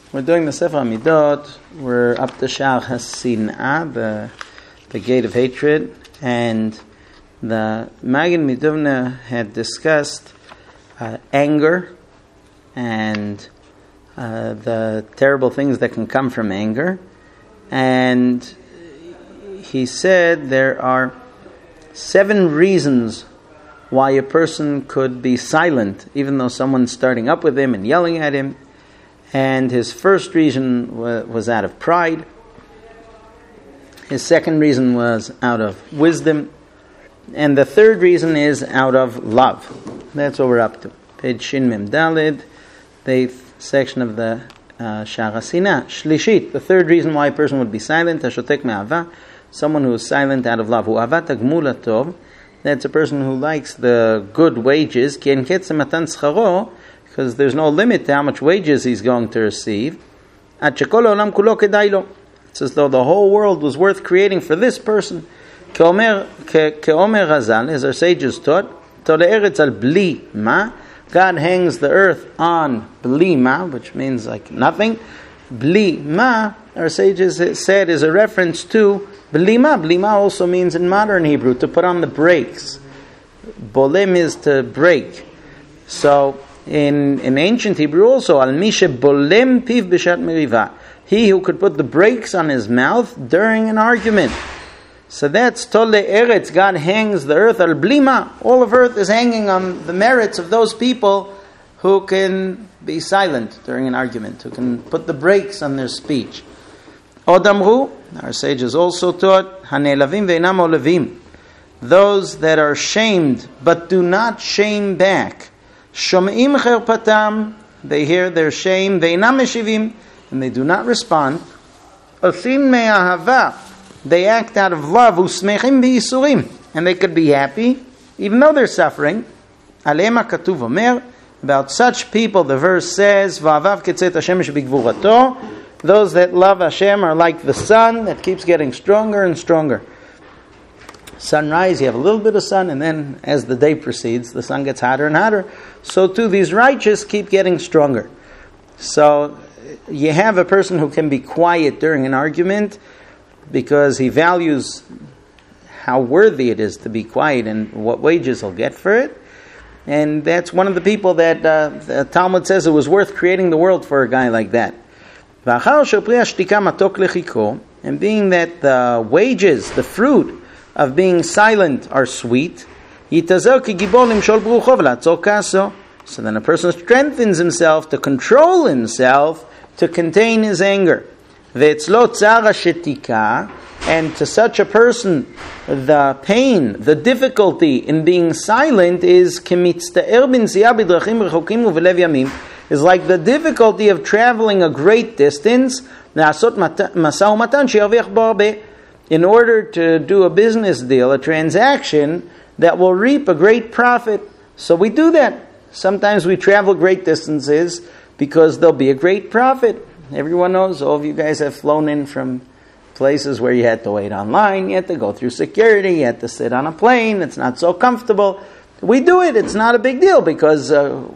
We're doing the Sefer Midot. We're up to Sha'ar HaSin'ah, the gate of hatred, and the Magen Midovna had discussed anger and the terrible things that can come from anger, and he said there are 7 reasons why a person could be silent, even though someone's starting up with him and yelling at him. And his first reason was out of pride. His second reason was out of wisdom. And the third reason is out of love. That's what we're up to. Page Shin Mem Daled, the 8th section of the Sha'ar HaSin'ah. Shlishit, the third reason why a person would be silent, Hashotek me'ava, someone who is silent out of love. Hu'avat hagmul hatov, that's a person who likes the good wages. Ki en ketz matan scharo, because there's no limit to how much wages he's going to receive. It's as though the whole world was worth creating for this person. Ke'omer Hazal, as our sages taught, Tole'eretz al bli ma, God hangs the earth on bli ma, which means like nothing. Bli ma, our sages said, is a reference to bli ma. Bli ma also means in modern Hebrew to put on the brakes. Bolem is to break. So in ancient Hebrew also, al mi shebolem piv b'shat meriva, he who could put the brakes on his mouth during an argument. So that's tole eretz, God hangs the earth al blima. All of earth is hanging on the merits of those people who can be silent during an argument, who can put the brakes on their speech. Odamru, our sages also taught, hanelavim ve'inam olevim, those that are shamed but do not shame back. Shom'im cherpatam, they hear their shame, ve'inam meshivim, and they do not respond. Osim me'ahava, they act out of love, usmechim b'yisurim, and they could be happy even though they're suffering. Aleim ha'katuv omer, about such people the verse says, va'avav ketzet hashemesh b'gvurato, those that love Hashem are like the sun that keeps getting stronger and stronger. Sunrise, you have a little bit of sun, and then as the day proceeds, the sun gets hotter and hotter. So too, these righteous keep getting stronger. So you have a person who can be quiet during an argument because he values how worthy it is to be quiet and what wages he'll get for it. And that's one of the people that the Talmud says it was worth creating the world for a guy like that. And being that the wages, the fruit of being silent are sweet, so then a person strengthens himself to control himself, to contain his anger. And to such a person, the pain, the difficulty in being silent is like the difficulty of traveling a great distance in order to do a business deal, a transaction that will reap a great profit. So we do that. Sometimes we travel great distances because there'll be a great profit. Everyone knows, all of you guys have flown in from places where you had to wait online, you had to go through security, you had to sit on a plane, it's not so comfortable. We do it, it's not a big deal because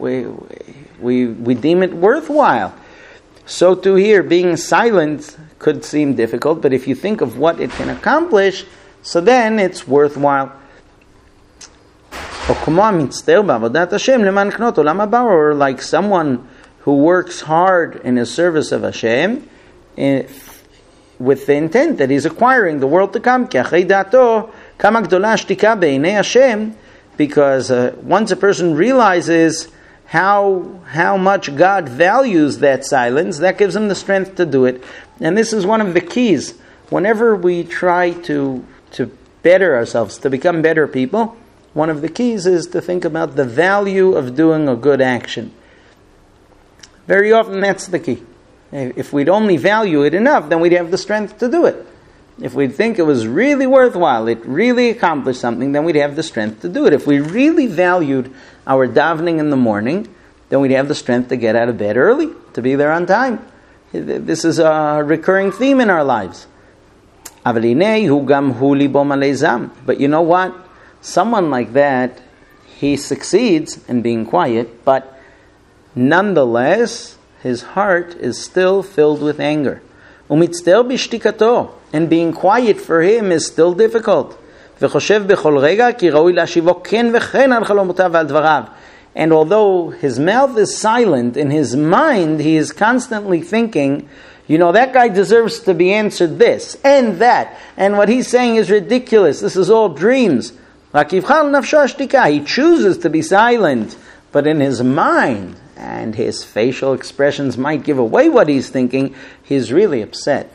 we deem it worthwhile. So to here, being silent could seem difficult, but if you think of what it can accomplish, so then it's worthwhile. Or like someone who works hard in the service of Hashem with the intent that he's acquiring the world to come. Because once a person realizes how much God values that silence, that gives him the strength to do it. And this is one of the keys. Whenever we try to better ourselves, to become better people, one of the keys is to think about the value of doing a good action. Very often that's the key. If we'd only value it enough, then we'd have the strength to do it. If we'd think it was really worthwhile, it really accomplished something, then we'd have the strength to do it. If we really valued our davening in the morning, then we'd have the strength to get out of bed early, to be there on time. This is a recurring theme in our lives. But you know what? Someone like that, he succeeds in being quiet, but nonetheless, his heart is still filled with anger. Umitzter b'shtikato, and being quiet for him is still difficult. V'choshev b'chol rega ki raui lashivo ken v'chen al chalomotav v'al dvarav. And although his mouth is silent, in his mind he is constantly thinking, that guy deserves to be answered this and that, and what he's saying is ridiculous. This is all dreams. He chooses to be silent, but in his mind, and his facial expressions might give away what he's thinking, he's really upset.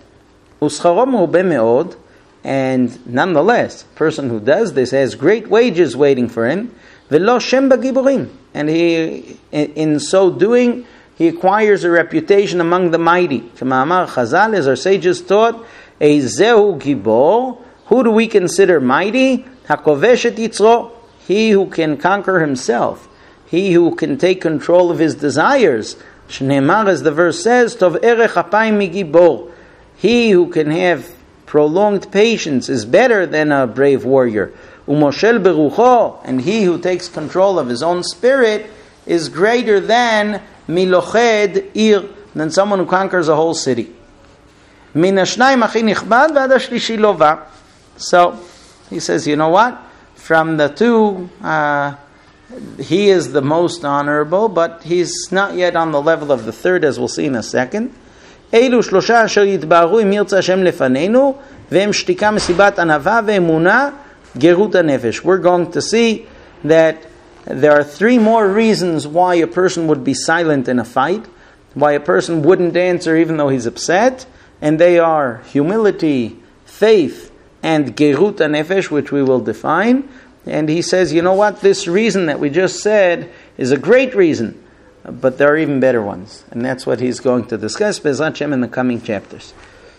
And nonetheless, a person who does this has great wages waiting for him. And he, in so doing, he acquires a reputation among the mighty. K'ma'amar Chazal, as our sages taught, Eizehu Gibor, who do we consider mighty? HaKovesh et Yitzro, he who can conquer himself, he who can take control of his desires. Shneimar, as the verse says, Tov erech apayim migibor, he who can have prolonged patience is better than a brave warrior. Umoshel berucho, and he who takes control of his own spirit is greater than miloched ir, than someone who conquers a whole city. Min hashnayim achi nichbad v'ad hashlishi lova. So he says, what? From the two, he is the most honorable, but he's not yet on the level of the third, as we'll see in a second. Eilu shlosha asher yitbaru im yirtzeh Hashem lefanenu ve'em shtika mesibat anava ve'emuna gerut hanefesh. We're going to see that there are three more reasons why a person would be silent in a fight, why a person wouldn't answer even though he's upset, and they are humility, faith, and gerut hanefesh, which we will define. And he says, this reason that we just said is a great reason, but there are even better ones. And that's what he's going to discuss, Be'ezrat Hashem, in the coming chapters.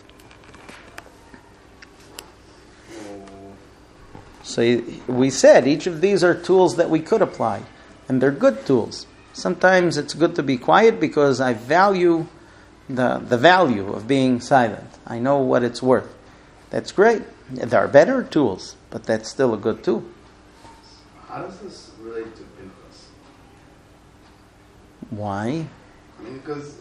So we said each of these are tools that we could apply, and they're good tools. Sometimes it's good to be quiet because I value the value of being silent. I know what it's worth. That's great. There are better tools, but that's still a good tool. How does this relate to Pinchas? Why? Because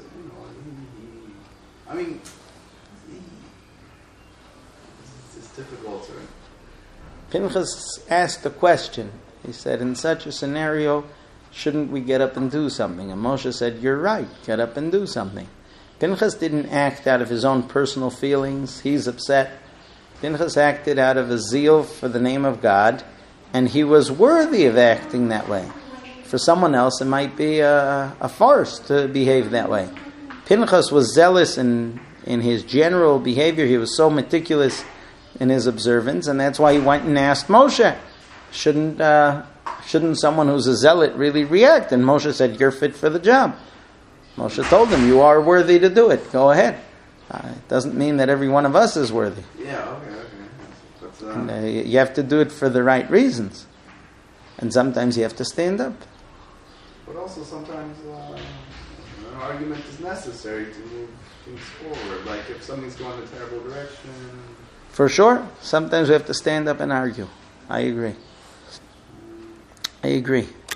it's difficult to. Pinchas asked a question. He said, in such a scenario, shouldn't we get up and do something? And Moshe said, you're right, get up and do something. Pinchas didn't act out of his own personal feelings. He's upset. Pinchas acted out of a zeal for the name of God, and he was worthy of acting that way. For someone else, it might be a farce to behave that way. Pinchas was zealous in his general behavior. He was so meticulous in his observance, and that's why he went and asked Moshe, shouldn't someone who's a zealot really react? And Moshe said, you're fit for the job. Moshe told him, you are worthy to do it. Go ahead. It doesn't mean that every one of us is worthy. Yeah, okay. But, you have to do it for the right reasons. And sometimes you have to stand up. But also sometimes an argument is necessary to move things forward. Like if something's going in a terrible direction. For sure. Sometimes we have to stand up and argue. I agree.